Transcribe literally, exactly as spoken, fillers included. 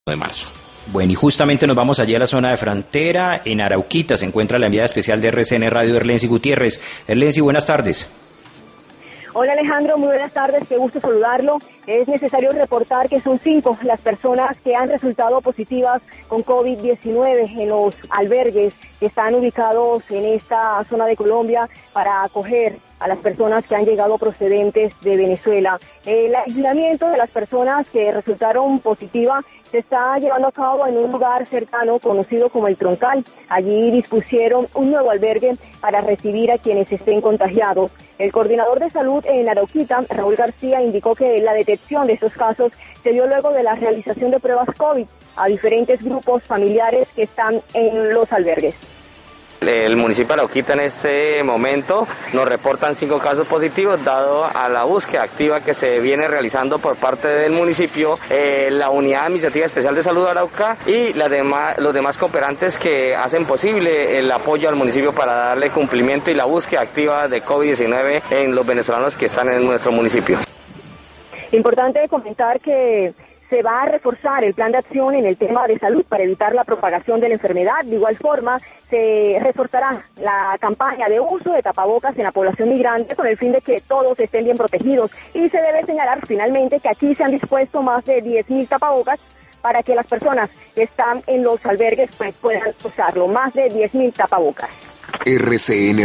de marzo. Bueno, y justamente nos vamos allí a la zona de frontera. En Arauquita se encuentra la enviada especial de R C N Radio, Erlency Gutiérrez. Erlency, buenas tardes. Hola Alejandro, muy buenas tardes, qué gusto saludarlo. Es necesario reportar que son cinco las personas que han resultado positivas con COVID diecinueve en los albergues que están ubicados en esta zona de Colombia para acoger a las personas que han llegado procedentes de Venezuela. El aislamiento de las personas que resultaron positivas se está llevando a cabo en un lugar cercano conocido como El Troncal. Allí dispusieron un nuevo albergue para recibir a quienes estén contagiados. El coordinador de salud en Arauquita, Raúl García, indicó que la detección de estos casos se dio luego de la realización de pruebas COVID a diferentes grupos familiares que están en los albergues. El municipio de Arauquita en este momento nos reportan cinco casos positivos, dado a la búsqueda activa que se viene realizando por parte del municipio, eh, la Unidad Administrativa Especial de Salud de Arauca y las demás, los demás cooperantes que hacen posible el apoyo al municipio para darle cumplimiento y la búsqueda activa de COVID diecinueve en los venezolanos que están en nuestro municipio. Importante comentar que se va a reforzar el plan de acción en el tema de salud para evitar la propagación de la enfermedad. De igual forma, se reforzará la campaña de uso de tapabocas en la población migrante con el fin de que todos estén bien protegidos. Y se debe señalar finalmente que aquí se han dispuesto más de diez mil tapabocas para que las personas que están en los albergues pues, puedan usarlo. Más de diez mil tapabocas. R C N